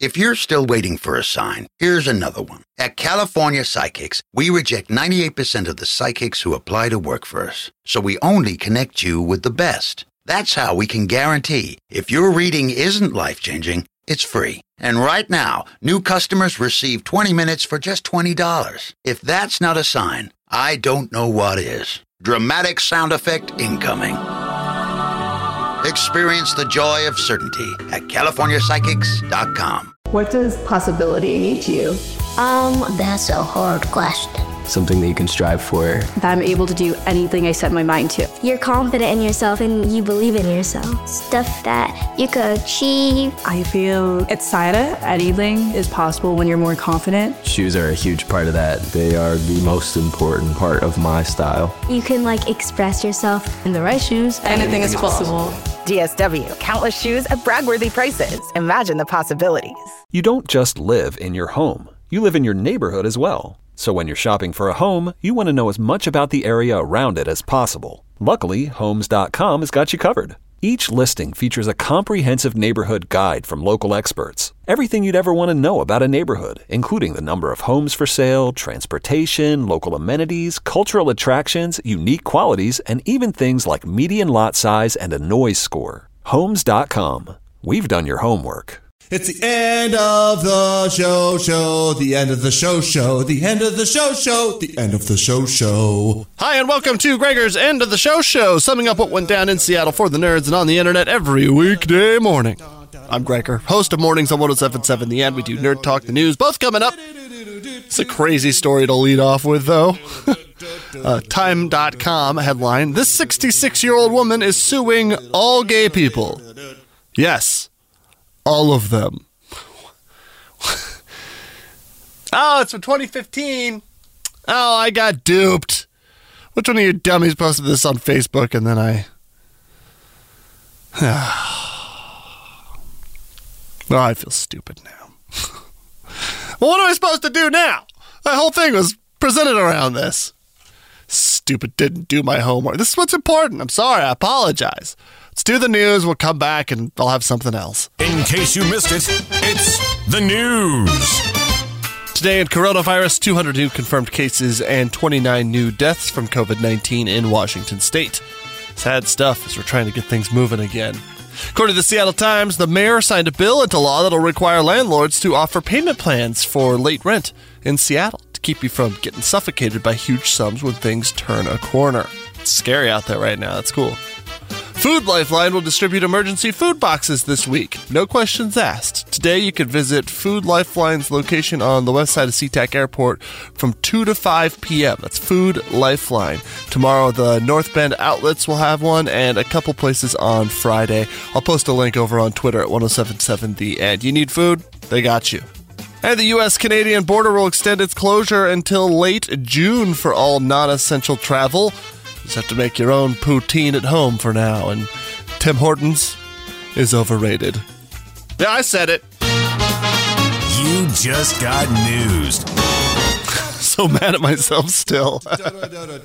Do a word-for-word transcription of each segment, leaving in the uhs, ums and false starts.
If you're still waiting for a sign, here's another one. At California Psychics, we reject ninety-eight percent of the psychics who apply to work for us. So we only connect you with the best. That's how we can guarantee if your reading isn't life-changing, it's free. And right now, new customers receive twenty minutes for just twenty dollars. If that's not a sign, I don't know what is. Dramatic sound effect incoming. Experience the joy of certainty at california psychics dot com. What does possibility mean to you? Um, that's a hard question. Something that you can strive for. That I'm able to do anything I set my mind to. You're confident in yourself and you believe in yourself. Stuff that you could achieve. I feel excited. Anything is possible when you're more confident. Shoes are a huge part of that. They are the most important part of my style. You can like express yourself. In the right shoes, anything is possible. D S W, countless shoes at brag-worthy prices. Imagine the possibilities. You don't just live in your home. You live in your neighborhood as well. So when you're shopping for a home, you want to know as much about the area around it as possible. Luckily, Homes dot com has got you covered. Each listing features a comprehensive neighborhood guide from local experts. Everything you'd ever want to know about a neighborhood, including the number of homes for sale, transportation, local amenities, cultural attractions, unique qualities, and even things like median lot size and a noise score. Homes dot com. We've done your homework. It's the end of the show, show, the end of the show, show, the end of the show, show, the end of the show, show. Hi, and welcome to Gregor's End of the Show Show, summing up what went down in Seattle for the nerds and on the internet every weekday morning. I'm Gregor, host of Mornings on one oh seven point seven The End. We do Nerd Talk, the news, both coming up. It's a crazy story to lead off with, though. uh, Time dot com headline, this sixty-six-year-old woman is suing all gay people. Yes. All of them. Oh, it's from twenty fifteen. Oh, I got duped. Which one of you dummies posted this on Facebook and then I... Oh, I feel stupid now. Well, what am I supposed to do now? The whole thing was presented around this. Stupid, didn't do my homework. This is what's important. I'm sorry, I apologize. Let's do the news. We'll come back and I'll have something else. In case you missed it, it's the news. Today in coronavirus, two hundred new confirmed cases and twenty-nine new deaths from covid nineteen in Washington state. Sad stuff as we're trying to get things moving again. According to the Seattle Times, the mayor signed a bill into law that'll require landlords to offer payment plans for late rent in Seattle to keep you from getting suffocated by huge sums when things turn a corner. It's scary out there right now. That's cool. Food Lifeline will distribute emergency food boxes this week. No questions asked. Today you can visit Food Lifeline's location on the west side of SeaTac Airport from two to five p.m. That's Food Lifeline. Tomorrow the North Bend outlets will have one and a couple places on Friday. I'll post a link over on Twitter at ten seventy-seven The End. You need food? They got you. And the U S Canadian border will extend its closure until late June for all non-essential travel. Just have to make your own poutine at home for now, and Tim Hortons is overrated. Yeah, I said it. You just got newsed. So mad at myself still. uh,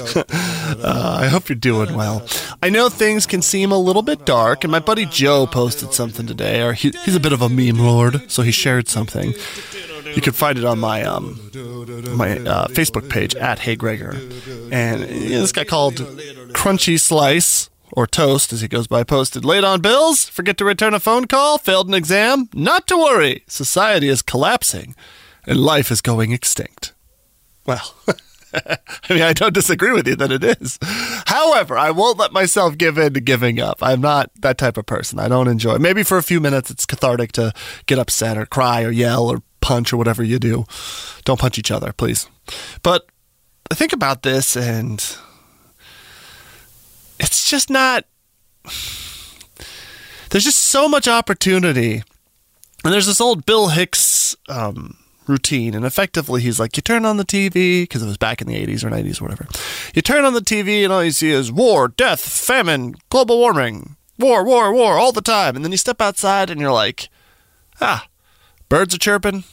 I hope you're doing well. I know things can seem a little bit dark, and my buddy Joe posted something today, or he, he's a bit of a meme lord, so he shared something. You can find it on my um my uh, Facebook page at Hey Gregor. And you know, this guy called Crunchy Slice, or Toast as he goes by, posted, late on bills, forget to return a phone call, failed an exam, not to worry, society is collapsing and life is going extinct. Well, I mean, I don't disagree with you that it is. However, I won't let myself give in to giving up. I'm not that type of person. I don't enjoy it. Maybe for a few minutes it's cathartic to get upset or cry or yell or punch or whatever you do. Don't punch each other, please. But I think about this and it's just not... There's just so much opportunity. And there's this old Bill Hicks um, routine. And effectively he's like, you turn on the T V, because it was back in the eighties or nineties or whatever. You turn on the T V and all you see is war, death, famine, global warming, war, war, war, all the time. And then you step outside and you're like, ah, birds are chirping,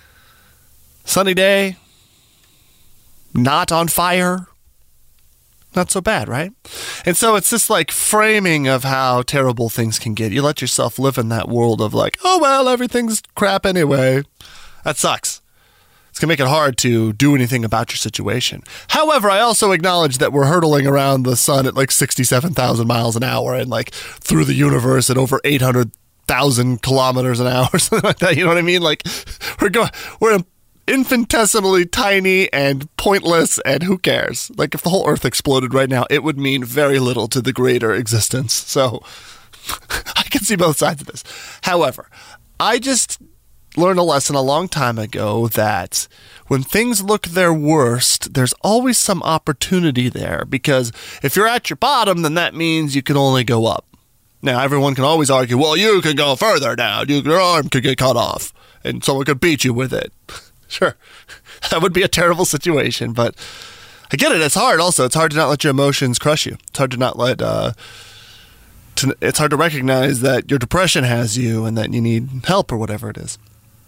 sunny day, not on fire. Not so bad, right? And so it's this like framing of how terrible things can get. You let yourself live in that world of like, oh, well, everything's crap anyway. That sucks. It's going to make it hard to do anything about your situation. However, I also acknowledge that we're hurtling around the sun at like sixty-seven thousand miles an hour and like through the universe at over eight hundred thousand kilometers an hour, something like that. You know what I mean? Like we're going, we're infinitesimally tiny and pointless, and who cares? Like if the whole Earth exploded right now, it would mean very little to the greater existence. So I can see both sides of this. However, I just learned a lesson a long time ago that when things look their worst, there's always some opportunity there, because if you're at your bottom, then that means you can only go up. Now, everyone can always argue, well, you can go further down. You, your arm could get cut off, and someone could beat you with it. Sure, that would be a terrible situation, but I get it. It's hard also. It's hard to not let your emotions crush you. It's hard to not let, uh, to, it's hard to recognize that your depression has you and that you need help or whatever it is.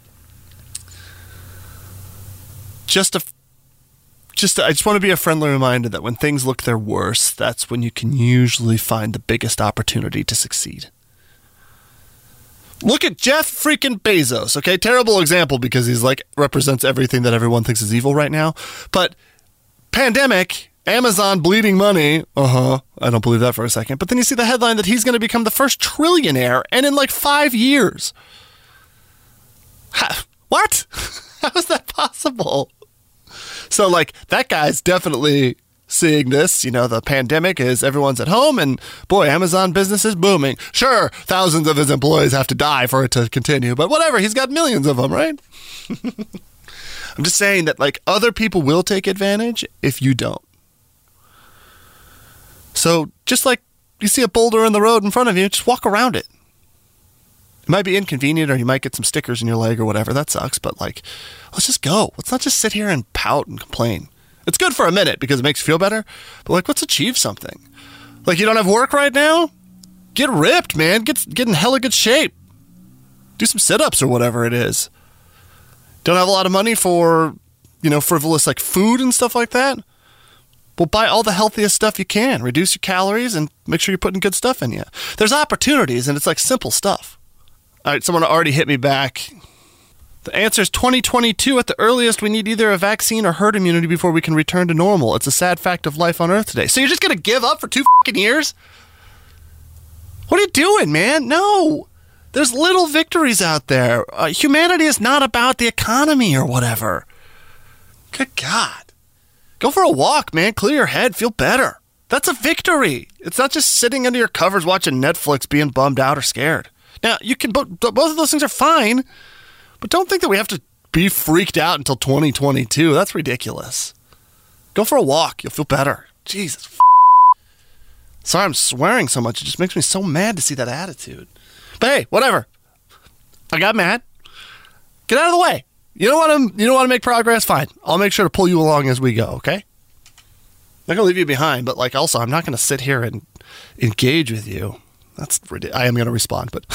Just a, just a, I just want to be a friendly reminder that when things look their worst, that's when you can usually find the biggest opportunity to succeed. Look at Jeff freaking Bezos, okay? Terrible example because he's like represents everything that everyone thinks is evil right now. But pandemic, Amazon bleeding money, uh-huh, I don't believe that for a second. But then you see the headline that he's going to become the first trillionaire, and in like five years. Ha, what? How is that possible? So like that guy's definitely seeing this, you know, the pandemic is everyone's at home and boy, Amazon business is booming. Sure, thousands of his employees have to die for it to continue, but whatever, he's got millions of them, right? I'm just saying that like other people will take advantage if you don't. So just like you see a boulder in the road in front of you, just walk around it. It might be inconvenient or you might get some stickers in your leg or whatever. That sucks, but like, let's just go. Let's not just sit here and pout and complain. It's good for a minute because it makes you feel better, but like, let's achieve something. Like, you don't have work right now? Get ripped, man. Get, get in hella good shape. Do some sit-ups or whatever it is. Don't have a lot of money for, you know, frivolous like food and stuff like that? Well, buy all the healthiest stuff you can. Reduce your calories and make sure you're putting good stuff in you. There's opportunities and it's like simple stuff. All right, someone already hit me back. The answer is twenty twenty-two. At the earliest, we need either a vaccine or herd immunity before we can return to normal. It's a sad fact of life on Earth today. So you're just going to give up for two fucking years? What are you doing, man? No. There's little victories out there. Uh, humanity is not about the economy or whatever. Good God. Go for a walk, man. Clear your head. Feel better. That's a victory. It's not just sitting under your covers watching Netflix being bummed out or scared. Now, you can both of those things are fine, but don't think that we have to be freaked out until twenty twenty-two. That's ridiculous. Go for a walk. You'll feel better. Jesus. F- Sorry I'm swearing so much. It just makes me so mad to see that attitude. But hey, whatever. I got mad. Get out of the way. You don't want to, you don't want to make progress? Fine. I'll make sure to pull you along as we go, okay? I'm not going to leave you behind, but like also, I'm not going to sit here and engage with you. That's ridiculous. I am going to respond, but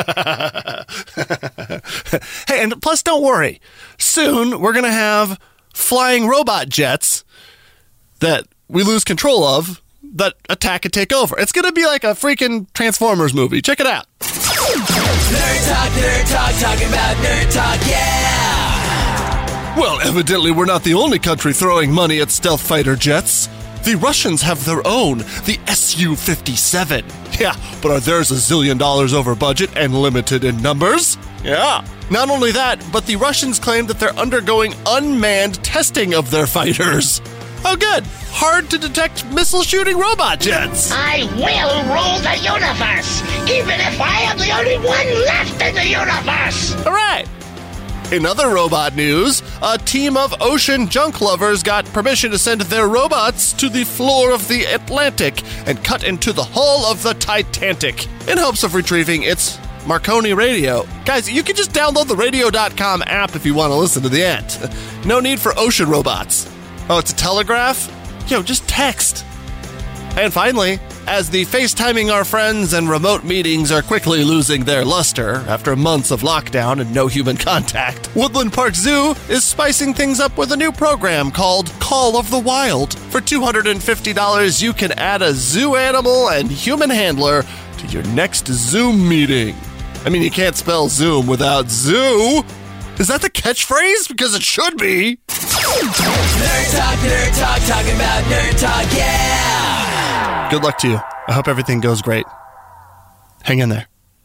hey, and plus don't worry. Soon we're going to have flying robot jets that we lose control of that attack and take over. It's going to be like a freaking Transformers movie. Check it out. Nerd Talk, Nerd Talk, talking about Nerd Talk, yeah! Well, evidently we're not the only country throwing money at stealth fighter jets. The Russians have their own, the S U fifty-seven. Yeah, but are theirs a zillion dollars over budget and limited in numbers? Yeah. Not only that, but the Russians claim that they're undergoing unmanned testing of their fighters. Oh, good. Hard to detect missile-shooting robot jets. I will rule the universe, even if I am the only one left in the universe. All right. In other robot news, a team of ocean junk lovers got permission to send their robots to the floor of the Atlantic and cut into the hull of the Titanic in hopes of retrieving its Marconi radio. Guys, you can just download the radio dot com app if you want to listen to the end. No need for ocean robots. Oh, it's a telegraph? Yo, just text. And finally, as the FaceTiming our friends and remote meetings are quickly losing their luster after months of lockdown and no human contact, Woodland Park Zoo is spicing things up with a new program called Call of the Wild. For two hundred fifty dollars, you can add a zoo animal and human handler to your next Zoom meeting. I mean, you can't spell Zoom without zoo. Is that the catchphrase? Because it should be. Nerd Talk, Nerd Talk, talking about Nerd Talk, yeah! Good luck to you. I hope everything goes great. Hang in there.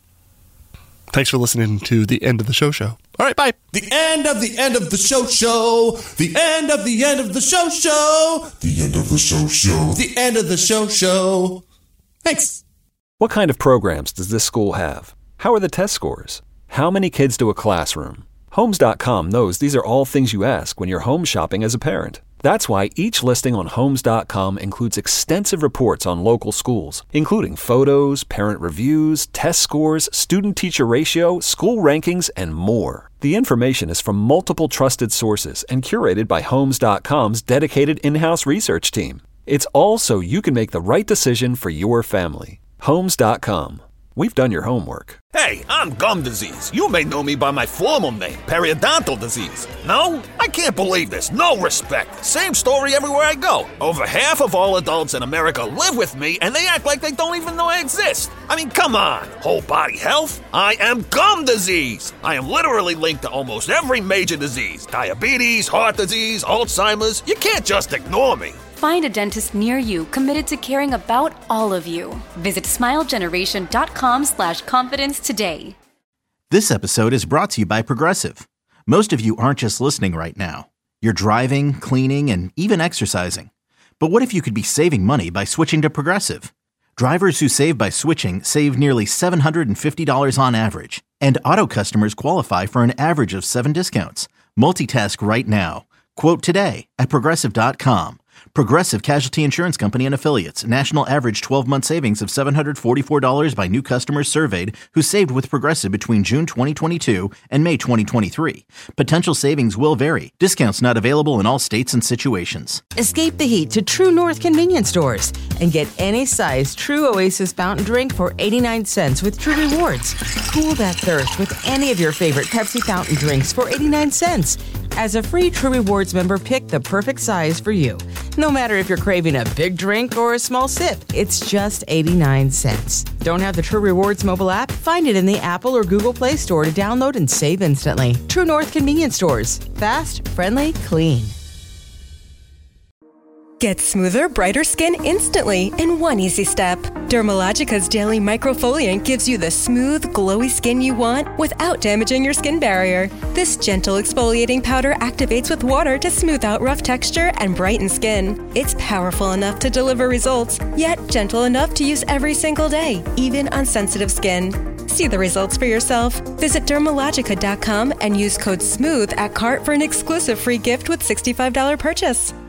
Thanks for listening to the end of the show show. All right, bye. The end of the end of the show show. The end of the end of the show show. The end of the show show. The end of the show show. Thanks. What kind of programs does this school have? How are the test scores? How many kids do a classroom? Homes dot com knows these are all things you ask when you're home shopping as a parent. That's why each listing on Homes dot com includes extensive reports on local schools, including photos, parent reviews, test scores, student-teacher ratio, school rankings, and more. The information is from multiple trusted sources and curated by Homes dot com's dedicated in-house research team. It's all so you can make the right decision for your family. Homes dot com. We've done your homework. Hey, I'm gum disease. You may know me by my formal name, periodontal disease. No? I can't believe this. No respect. Same story everywhere I go. Over half of all adults in America live with me, and they act like they don't even know I exist. I mean, come on. Whole body health? I am gum disease. I am literally linked to almost every major disease. Diabetes, heart disease, Alzheimer's. You can't just ignore me. Find a dentist near you committed to caring about all of you. Visit smilegeneration.com slash confidence today. This episode is brought to you by Progressive. Most of you aren't just listening right now. You're driving, cleaning, and even exercising. But what if you could be saving money by switching to Progressive? Drivers who save by switching save nearly seven hundred fifty dollars on average. And auto customers qualify for an average of seven discounts. Multitask right now. Quote today at Progressive dot com. Progressive Casualty Insurance Company and Affiliates. National average twelve-month savings of seven hundred forty-four dollars by new customers surveyed who saved with Progressive between June twenty twenty-two and May twenty twenty-three. Potential savings will vary. Discounts not available in all states and situations. Escape the heat to True North convenience stores and get any size True Oasis fountain drink for eighty-nine cents with True Rewards. Cool that thirst with any of your favorite Pepsi fountain drinks for eighty-nine cents. As a free True Rewards member, pick the perfect size for you. No matter if you're craving a big drink or a small sip, it's just eighty-nine cents. Don't have the True Rewards mobile app? Find it in the Apple or Google Play Store to download and save instantly. True North convenience stores. Fast, friendly, clean. Get smoother, brighter skin instantly in one easy step. Dermalogica's Daily Microfoliant gives you the smooth, glowy skin you want without damaging your skin barrier. This gentle exfoliating powder activates with water to smooth out rough texture and brighten skin. It's powerful enough to deliver results, yet gentle enough to use every single day, even on sensitive skin. See the results for yourself. Visit Dermalogica dot com and use code SMOOTH at cart for an exclusive free gift with sixty-five dollars purchase.